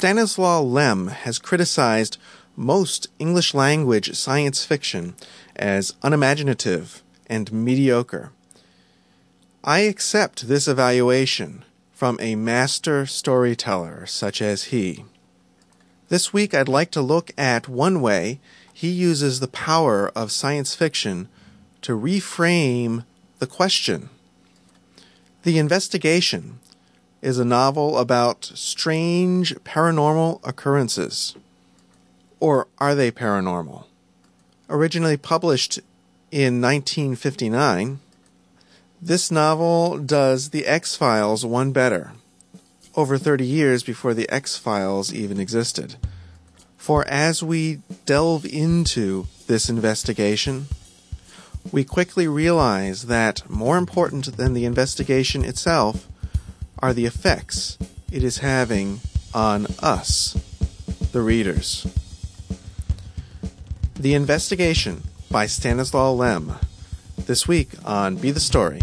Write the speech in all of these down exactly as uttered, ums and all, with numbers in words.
Stanislaw Lem has criticized most English-language science fiction as unimaginative and mediocre. I accept this evaluation from a master storyteller such as he. This week I'd like to look at one way he uses the power of science fiction to reframe the question. The Investigation is a novel about strange paranormal occurrences. Or are they paranormal? Originally published in nineteen fifty-nine, this novel does The X-Files one better, over thirty years before The X-Files even existed. For as we delve into this investigation, we quickly realize that more important than the investigation itself are the effects it is having on us, the readers. The Investigation by Stanislaw Lem, this week on Be the Story.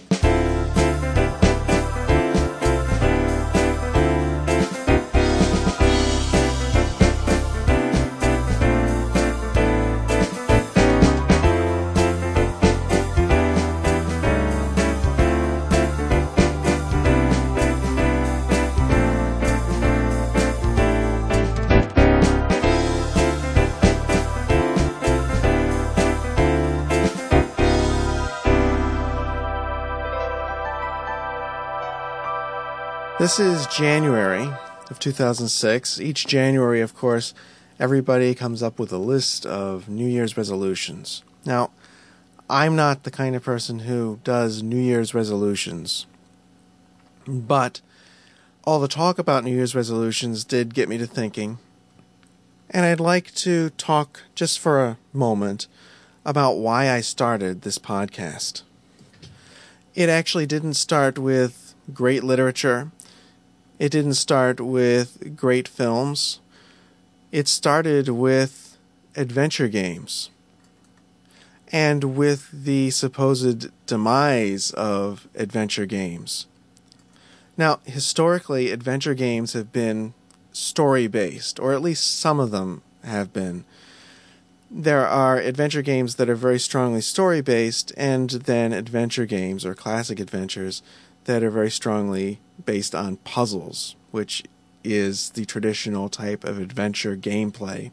This is January of two thousand six. Each January, of course, everybody comes up with a list of New Year's resolutions. Now, I'm not the kind of person who does New Year's resolutions, but all the talk about New Year's resolutions did get me to thinking, and I'd like to talk just for a moment about why I started this podcast. It actually didn't start with great literature. It didn't start with great films. It started with adventure games and with the supposed demise of adventure games. Now, historically, adventure games have been story-based, or at least some of them have been. There are adventure games that are very strongly story-based, and then adventure games, or classic adventures, that are very strongly based on puzzles, which is the traditional type of adventure gameplay.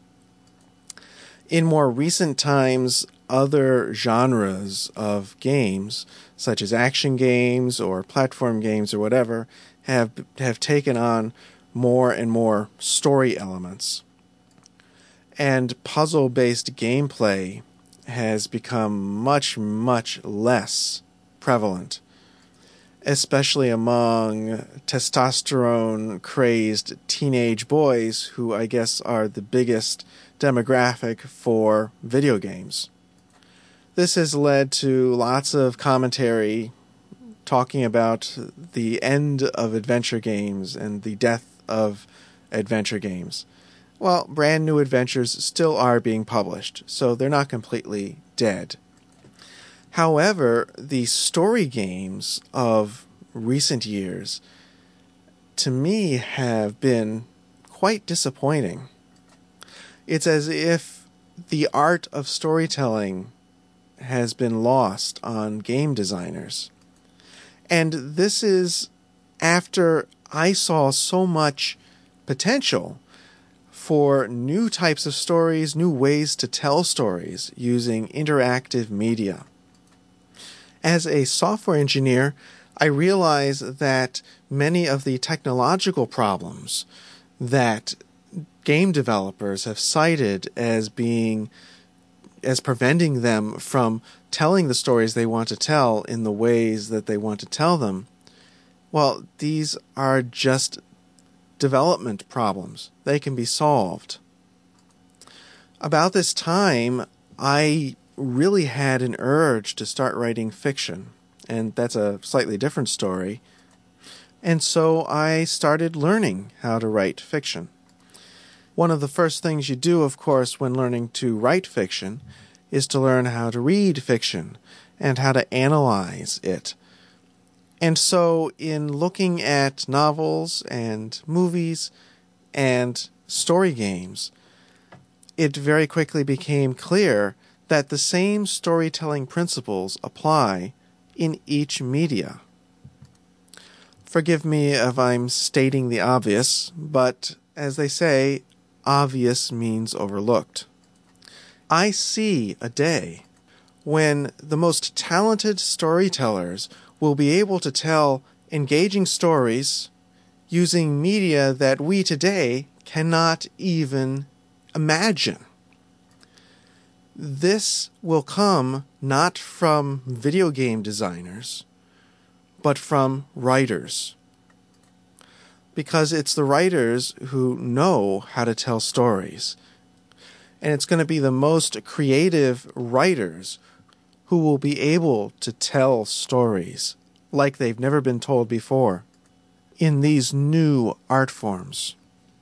In more recent times, other genres of games, such as action games or platform games or whatever, have have taken on more and more story elements. And puzzle-based gameplay has become much, much less prevalent, especially among testosterone-crazed teenage boys who I guess are the biggest demographic for video games. This has led to lots of commentary talking about the end of adventure games and the death of adventure games. Well, brand new adventures still are being published, so they're not completely dead. However, the story games of recent years, to me, have been quite disappointing. It's as if the art of storytelling has been lost on game designers. And this is after I saw so much potential for new types of stories, new ways to tell stories using interactive media. As a software engineer, I realize that many of the technological problems that game developers have cited as being, as preventing them from telling the stories they want to tell in the ways that they want to tell them, well, these are just development problems. They can be solved. About this time, I really had an urge to start writing fiction, and that's a slightly different story. And so I started learning how to write fiction. One of the first things you do, of course, when learning to write fiction is to learn how to read fiction and how to analyze it. And so in looking at novels and movies and story games, it very quickly became clear that the same storytelling principles apply in each media. Forgive me if I'm stating the obvious, but as they say, obvious means overlooked. I see a day when the most talented storytellers will be able to tell engaging stories using media that we today cannot even imagine. This will come not from video game designers, but from writers. Because it's the writers who know how to tell stories. And it's going to be the most creative writers who will be able to tell stories like they've never been told before in these new art forms.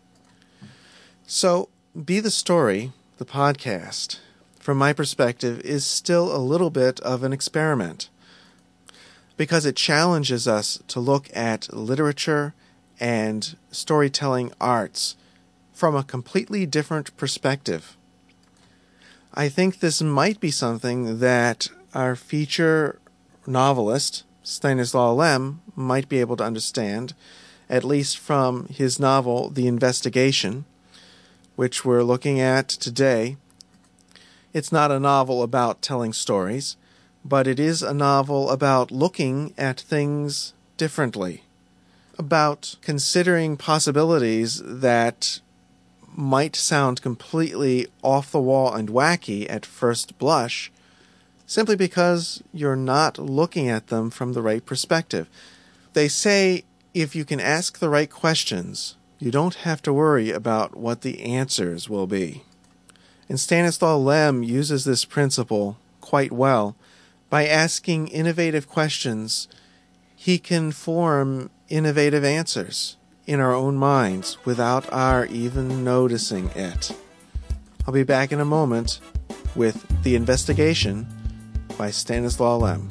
So, Be the Story, the podcast, from my perspective, is still a little bit of an experiment because it challenges us to look at literature and storytelling arts from a completely different perspective. I think this might be something that our feature novelist, Stanislaw Lem, might be able to understand, at least from his novel, The Investigation, which we're looking at today. It's not a novel about telling stories, but it is a novel about looking at things differently, about considering possibilities that might sound completely off the wall and wacky at first blush, simply because you're not looking at them from the right perspective. They say if you can ask the right questions, you don't have to worry about what the answers will be. And Stanislaw Lem uses this principle quite well. By asking innovative questions, he can form innovative answers in our own minds without our even noticing it. I'll be back in a moment with The Investigation by Stanislaw Lem.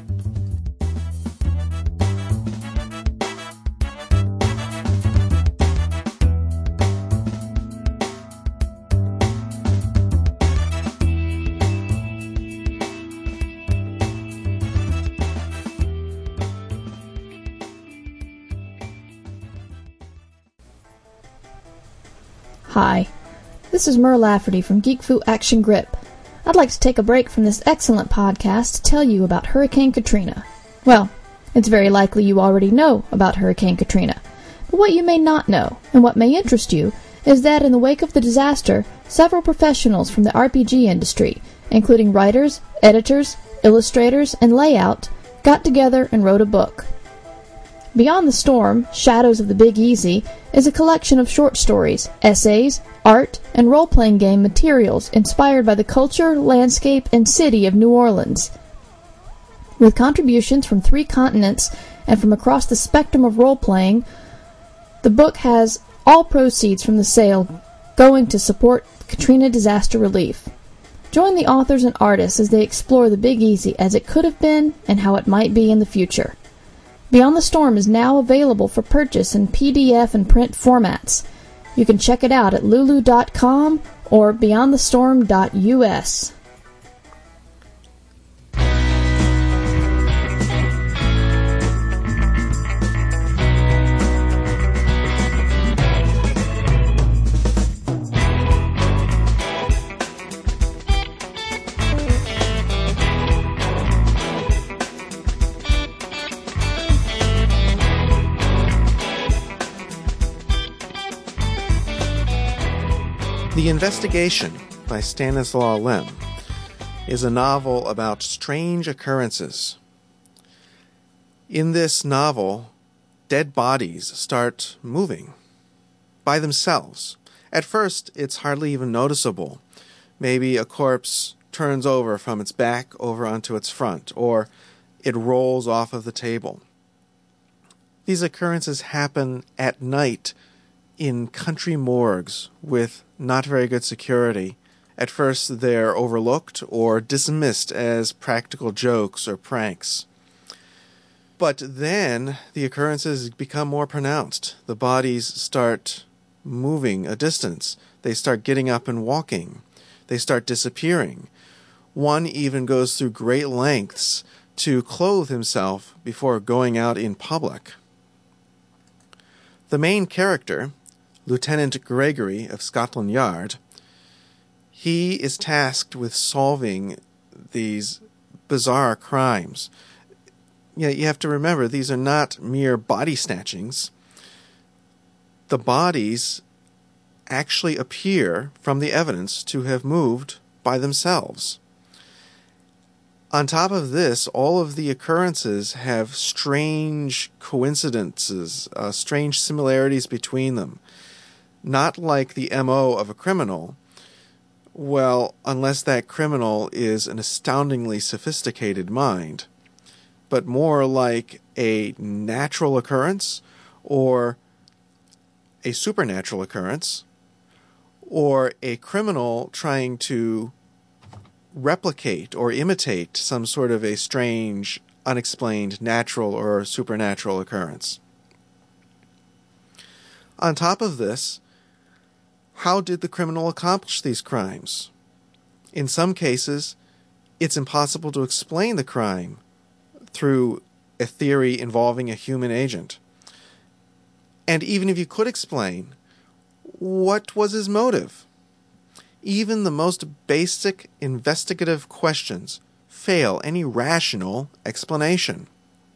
Hi, this is Mer Lafferty from Geek Fu Action Grip. I'd like to take a break from this excellent podcast to tell you about Hurricane Katrina. Well, it's very likely you already know about Hurricane Katrina, but what you may not know, and what may interest you, is that in the wake of the disaster, several professionals from the R P G industry, including writers, editors, illustrators, and layout, got together and wrote a book. Beyond the Storm, Shadows of the Big Easy is a collection of short stories, essays, art, and role-playing game materials inspired by the culture, landscape, and city of New Orleans. With contributions from three continents and from across the spectrum of role-playing, the book has all proceeds from the sale going to support Katrina disaster relief. Join the authors and artists as they explore the Big Easy as it could have been and how it might be in the future. Beyond the Storm is now available for purchase in P D F and print formats. You can check it out at lulu dot com or beyond the storm dot U S. The Investigation by Stanislaw Lem is a novel about strange occurrences. In this novel, dead bodies start moving by themselves. At first, it's hardly even noticeable. Maybe a corpse turns over from its back over onto its front, or it rolls off of the table. These occurrences happen at night in country morgues with not very good security. At first, they're overlooked or dismissed as practical jokes or pranks. But then the occurrences become more pronounced. The bodies start moving a distance. They start getting up and walking. They start disappearing. One even goes through great lengths to clothe himself before going out in public. The main character, Lieutenant Gregory of Scotland Yard, he is tasked with solving these bizarre crimes. Yeah, you have to remember, these are not mere body snatchings. The bodies actually appear from the evidence to have moved by themselves. On top of this, all of the occurrences have strange coincidences, uh, strange similarities between them. Not like the M O of a criminal. Well, unless that criminal is an astoundingly sophisticated mind, but more like a natural occurrence or a supernatural occurrence, or a criminal trying to replicate or imitate some sort of a strange, unexplained natural or supernatural occurrence. On top of this, how did the criminal accomplish these crimes? In some cases, it's impossible to explain the crime through a theory involving a human agent. And even if you could explain, what was his motive? Even the most basic investigative questions fail any rational explanation.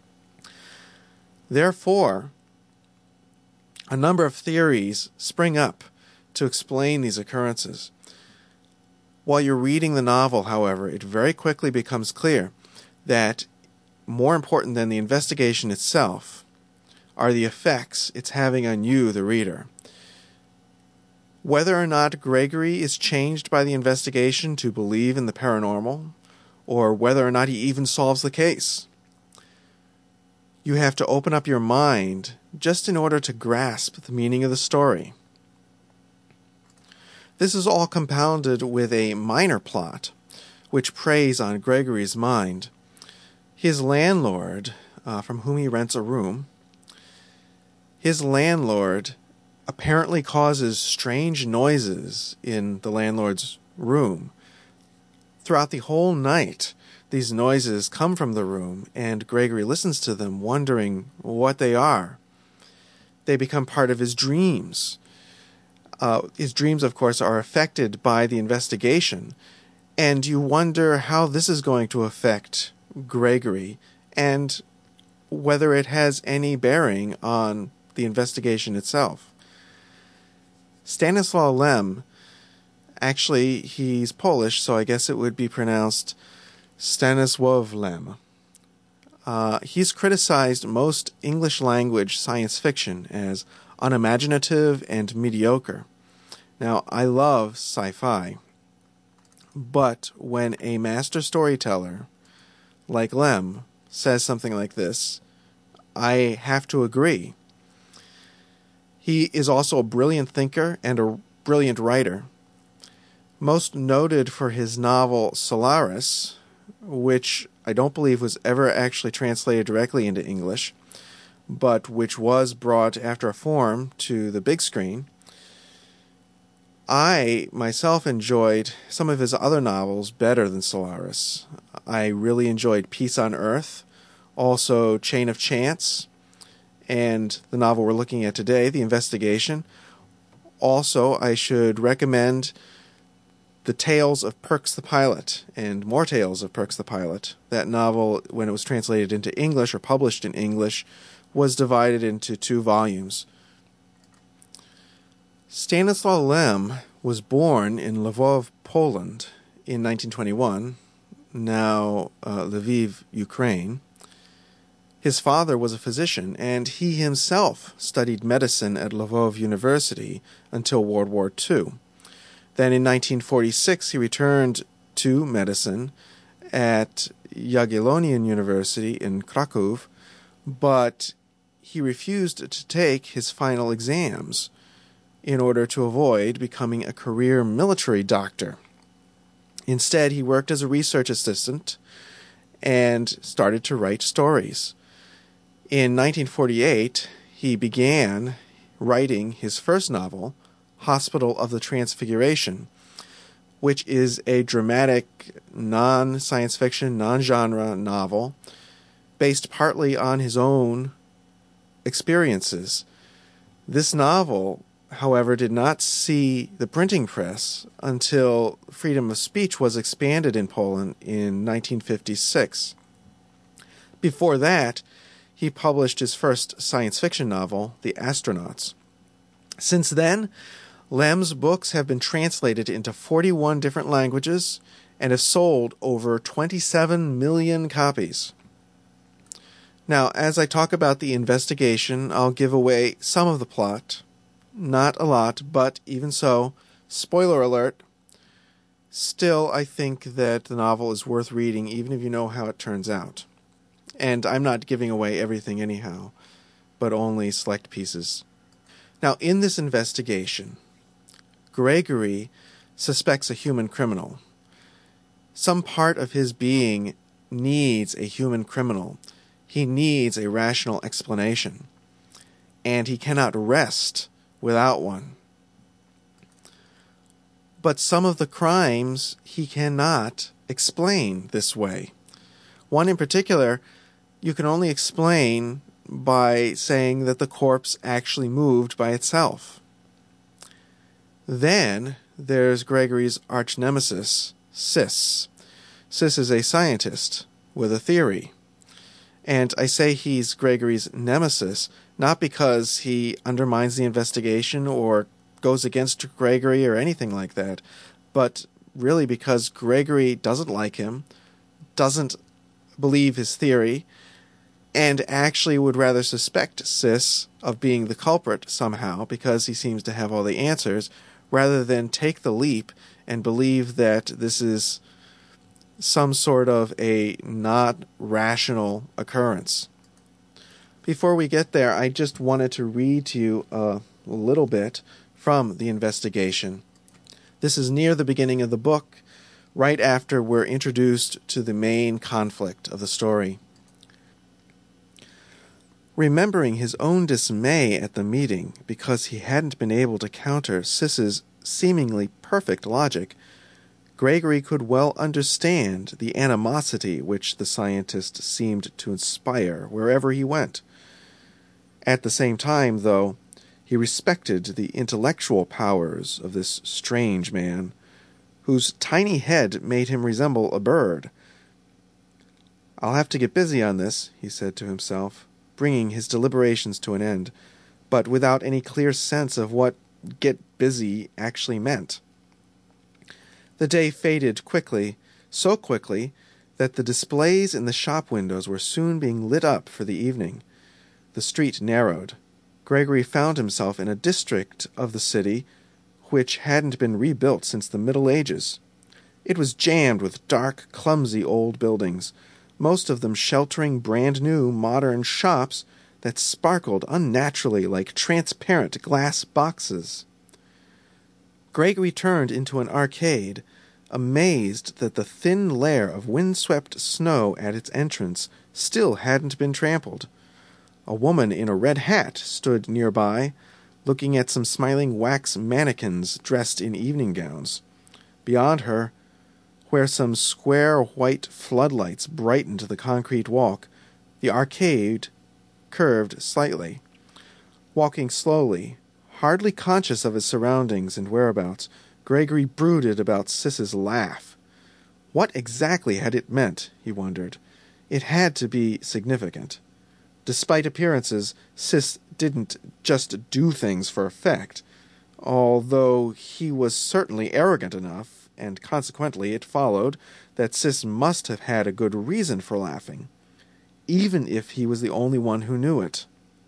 Therefore, a number of theories spring up to explain these occurrences. While you're reading the novel, however, it very quickly becomes clear that more important than the investigation itself are the effects it's having on you, the reader. Whether or not Gregory is changed by the investigation to believe in the paranormal, or whether or not he even solves the case, you have to open up your mind just in order to grasp the meaning of the story. This is all compounded with a minor plot, which preys on Gregory's mind. His landlord, uh, from whom he rents a room, his landlord apparently causes strange noises in the landlord's room. Throughout the whole night, these noises come from the room, and Gregory listens to them, wondering what they are. They become part of his dreams. Uh, his dreams, of course, are affected by the investigation, and you wonder how this is going to affect Gregory and whether it has any bearing on the investigation itself. Stanislaw Lem, actually, he's Polish, so I guess it would be pronounced Stanisław Lem. Uh, he's criticized most English-language science fiction as unimaginative and mediocre. Now, I love sci-fi, but when a master storyteller like Lem says something like this, I have to agree. He is also a brilliant thinker and a brilliant writer. Most noted for his novel Solaris, which I don't believe was ever actually translated directly into English, but which was brought after a form to the big screen. I myself enjoyed some of his other novels better than Solaris. I really enjoyed Peace on Earth, also Chain of Chance, and the novel we're looking at today, The Investigation. Also, I should recommend The Tales of Perks the Pilot, and More Tales of Perks the Pilot. That novel, when it was translated into English or published in English, was divided into two volumes. Stanislaw Lem was born in Lvov, Poland in nineteen twenty-one, now uh, Lviv, Ukraine. His father was a physician, and he himself studied medicine at Lvov University until World War Two. Then in nineteen forty-six, he returned to medicine at Jagiellonian University in Krakow, but he refused to take his final exams in order to avoid becoming a career military doctor. Instead, he worked as a research assistant and started to write stories. In nineteen forty-eight, he began writing his first novel, Hospital of the Transfiguration, which is a dramatic, non-science fiction, non-genre novel based partly on his own experiences. This novel, however, did not see the printing press until freedom of speech was expanded in Poland in nineteen fifty-six. Before that, he published his first science fiction novel, The Astronauts. Since then, Lem's books have been translated into forty-one different languages and have sold over twenty-seven million copies. Now, as I talk about the investigation, I'll give away some of the plot. Not a lot, but even so, spoiler alert, still I think that the novel is worth reading even if you know how it turns out. And I'm not giving away everything anyhow, but only select pieces. Now, in this investigation, Gregory suspects a human criminal. Some part of his being needs a human criminal. He needs a rational explanation, and he cannot rest without one. But some of the crimes he cannot explain this way. One in particular, you can only explain by saying that the corpse actually moved by itself. Then there's Gregory's arch-nemesis, Sis. Sis is a scientist with a theory. And I say he's Gregory's nemesis not because he undermines the investigation or goes against Gregory or anything like that, but really because Gregory doesn't like him, doesn't believe his theory, and actually would rather suspect Sis of being the culprit somehow because he seems to have all the answers, rather than take the leap and believe that this is some sort of a not rational occurrence. Before we get there, I just wanted to read to you a little bit from the investigation. This is near the beginning of the book, right after we're introduced to the main conflict of the story. Remembering his own dismay at the meeting because he hadn't been able to counter Sis's seemingly perfect logic, Gregory could well understand the animosity which the scientist seemed to inspire wherever he went. At the same time, though, he respected the intellectual powers of this strange man, whose tiny head made him resemble a bird. "I'll have to get busy on this," he said to himself, bringing his deliberations to an end, but without any clear sense of what get busy actually meant. The day faded quickly, so quickly that the displays in the shop windows were soon being lit up for the evening. The street narrowed. Gregory found himself in a district of the city which hadn't been rebuilt since the Middle Ages. It was jammed with dark, clumsy old buildings, most of them sheltering brand-new, modern shops that sparkled unnaturally like transparent glass boxes. Gregory turned into an arcade, amazed that the thin layer of wind-swept snow at its entrance still hadn't been trampled. A woman in a red hat stood nearby, looking at some smiling wax mannequins dressed in evening gowns. Beyond her, where some square white floodlights brightened the concrete walk, the arcade curved slightly. Walking slowly, hardly conscious of his surroundings and whereabouts, Gregory brooded about Sis's laugh. What exactly had it meant, he wondered. It had to be significant. Despite appearances, Sis didn't just do things for effect, although he was certainly arrogant enough, and consequently it followed that Sis must have had a good reason for laughing, even if he was the only one who knew it.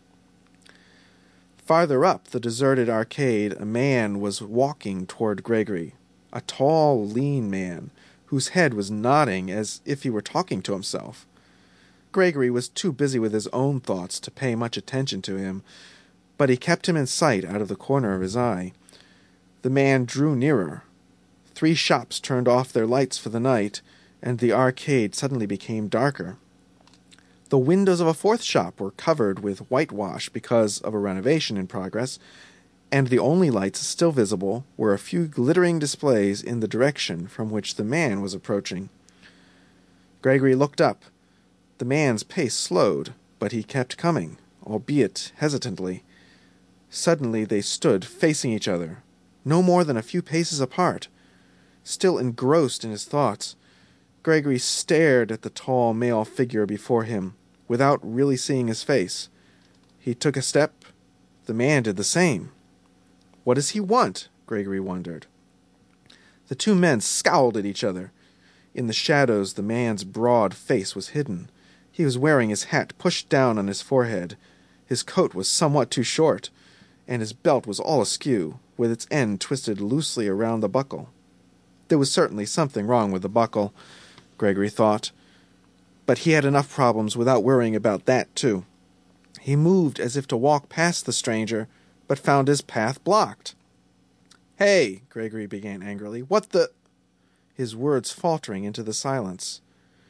Farther up the deserted arcade, a man was walking toward Gregory, a tall, lean man, whose head was nodding as if he were talking to himself. Gregory was too busy with his own thoughts to pay much attention to him, but he kept him in sight out of the corner of his eye. The man drew nearer. Three shops turned off their lights for the night, and the arcade suddenly became darker. The windows of a fourth shop were covered with whitewash because of a renovation in progress, and the only lights still visible were a few glittering displays in the direction from which the man was approaching. Gregory looked up. The man's pace slowed, but he kept coming, albeit hesitantly. Suddenly they stood facing each other, no more than a few paces apart. Still engrossed in his thoughts, Gregory stared at the tall male figure before him, without really seeing his face. He took a step. The man did the same. What does he want? Gregory wondered. The two men scowled at each other. In the shadows, the man's broad face was hidden. He was wearing his hat pushed down on his forehead. His coat was somewhat too short, and his belt was all askew, with its end twisted loosely around the buckle. There was certainly something wrong with the buckle, Gregory thought, but he had enough problems without worrying about that, too. He moved as if to walk past the stranger, but found his path blocked. "Hey," Gregory began angrily, "what the—" his words faltering into the silence.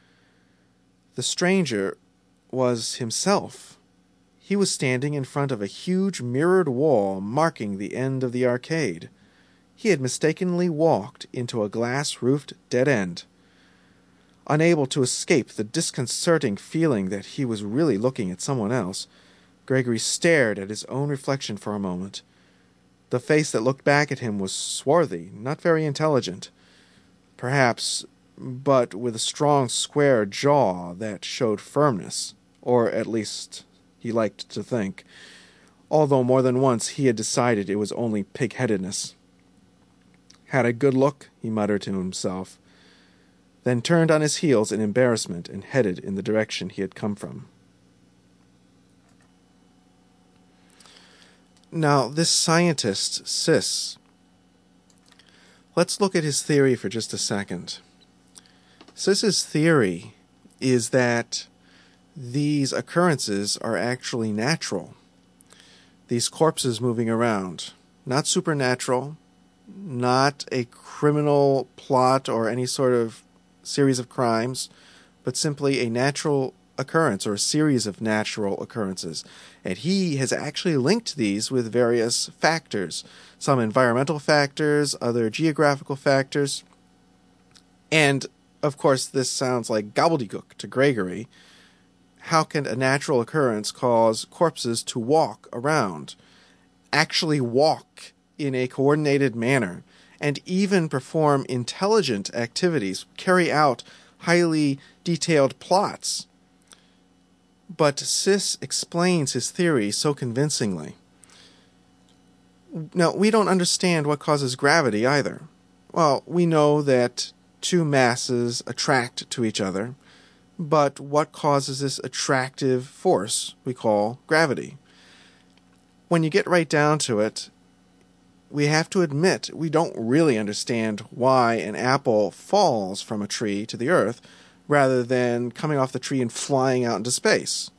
The stranger was himself. He was standing in front of a huge mirrored wall marking the end of the arcade. He had mistakenly walked into a glass-roofed dead end. Unable to escape the disconcerting feeling that he was really looking at someone else, Gregory stared at his own reflection for a moment. The face that looked back at him was swarthy, not very intelligent, perhaps, but with a strong square jaw that showed firmness, or at least he liked to think, although more than once he had decided it was only pig-headedness. "Had a good look," he muttered to himself, then turned on his heels in embarrassment and headed in the direction he had come from. Now, this scientist, Sis, let's look at his theory for just a second. Sis's theory is that these occurrences are actually natural. These corpses moving around, not supernatural, not a criminal plot or any sort of series of crimes, but simply a natural occurrence or a series of natural occurrences. And he has actually linked these with various factors, some environmental factors, other geographical factors. And, of course, this sounds like gobbledygook to Gregory. How can a natural occurrence cause corpses to walk around, actually walk in a coordinated manner, and even perform intelligent activities, carry out highly detailed plots? But Sis explains his theory so convincingly. Now, we don't understand what causes gravity either. Well, we know that two masses attract to each other, but what causes this attractive force we call gravity? When you get right down to it, we have to admit we don't really understand why an apple falls from a tree to the earth rather than coming off the tree and flying out into space.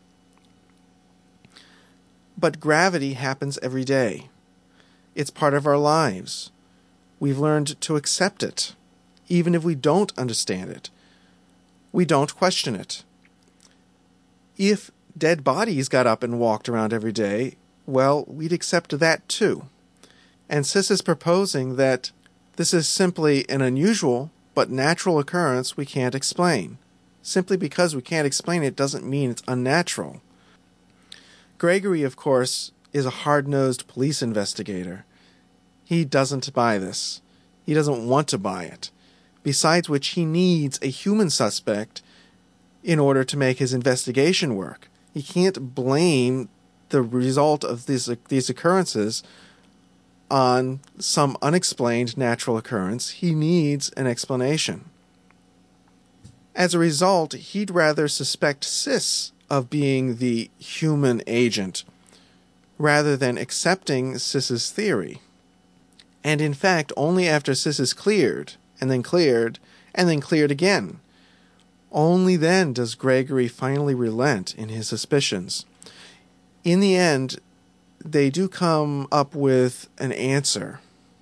But gravity happens every day. It's part of our lives. We've learned to accept it, even if we don't understand it. We don't question it. If dead bodies got up and walked around every day, well, we'd accept that too. And Sis is proposing that this is simply an unusual but natural occurrence we can't explain. Simply because we can't explain it doesn't mean it's unnatural. Gregory, of course, is a hard-nosed police investigator. He doesn't buy this. He doesn't want to buy it. Besides which, he needs a human suspect in order to make his investigation work. He can't blame the result of these, these occurrences on some unexplained natural occurrence. He needs an explanation. As a result, he'd rather suspect Sis of being the human agent rather than accepting Sis's theory. And in fact, only after Sis is cleared, and then cleared, and then cleared again, only then does Gregory finally relent in his suspicions. In the end, they do come up with an answer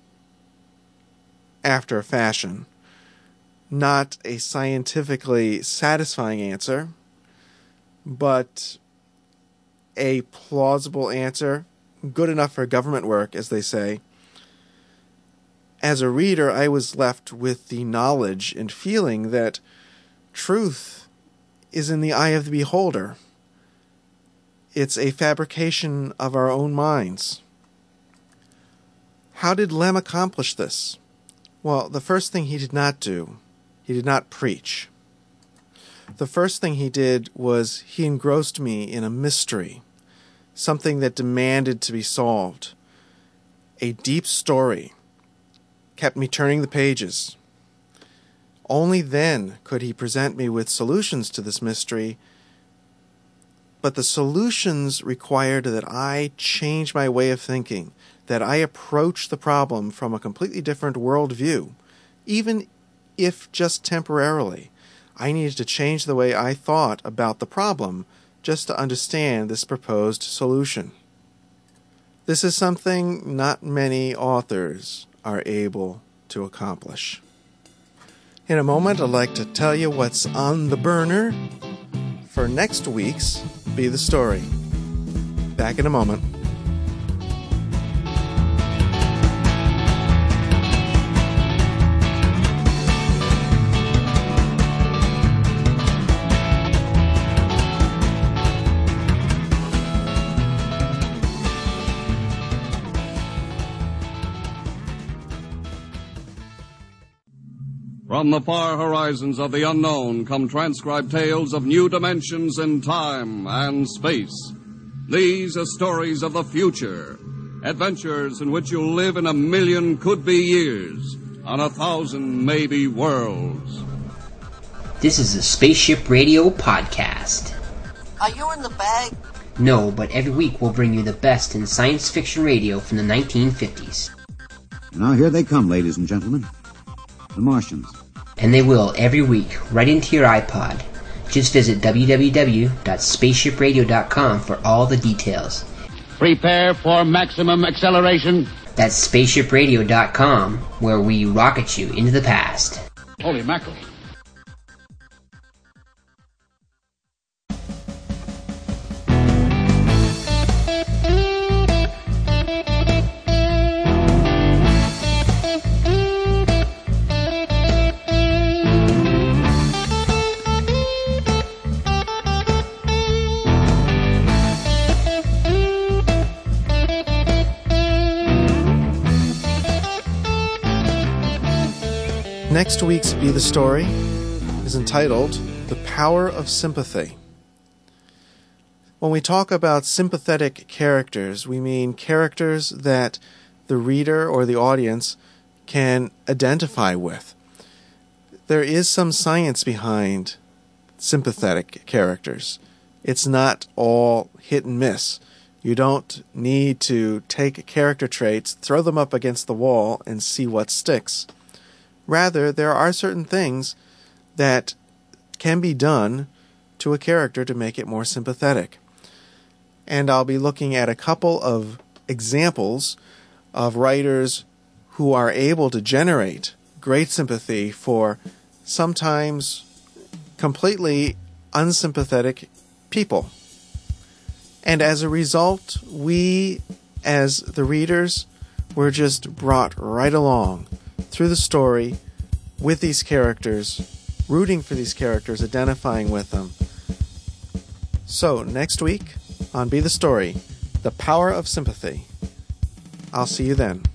after a fashion. Not a scientifically satisfying answer, but a plausible answer, good enough for government work, as they say. As a reader, I was left with the knowledge and feeling that truth is in the eye of the beholder. It's a fabrication of our own minds. How did Lem accomplish this? Well, the first thing he did not do, he did not preach. The first thing he did was he engrossed me in a mystery, something that demanded to be solved. A deep story kept me turning the pages. Only then could he present me with solutions to this mystery, but the solutions required that I change my way of thinking, that I approach the problem from a completely different worldview, even if just temporarily. I needed to change the way I thought about the problem just to understand this proposed solution. This is something not many authors are able to accomplish. In a moment, I'd like to tell you what's on the burner for next week's Be the Story. Back in a moment. From the far horizons of the unknown come transcribed tales of new dimensions in time and space. These are stories of the future, adventures in which you'll live in a million could-be years, on a thousand maybe worlds. This is a Spaceship Radio podcast. Are you in the bag? No, but every week we'll bring you the best in science fiction radio from the nineteen fifties. Now here they come, ladies and gentlemen. The Martians. And they will every week, right into your iPod. Just visit w w w dot spaceship radio dot com for all the details. Prepare for maximum acceleration. That's spaceship radio dot com, where we rocket you into the past. Holy mackerel. Next week's Be the Story is entitled The Power of Sympathy. When we talk about sympathetic characters, we mean characters that the reader or the audience can identify with. There is some science behind sympathetic characters. It's not all hit and miss. You don't need to take character traits, throw them up against the wall, and see what sticks. Rather, there are certain things that can be done to a character to make it more sympathetic. And I'll be looking at a couple of examples of writers who are able to generate great sympathy for sometimes completely unsympathetic people. And as a result, we, as the readers, were just brought right along through the story with these characters, rooting for these characters, identifying with them. So, next week on Be the Story, The Power of Sympathy. I'll see you then.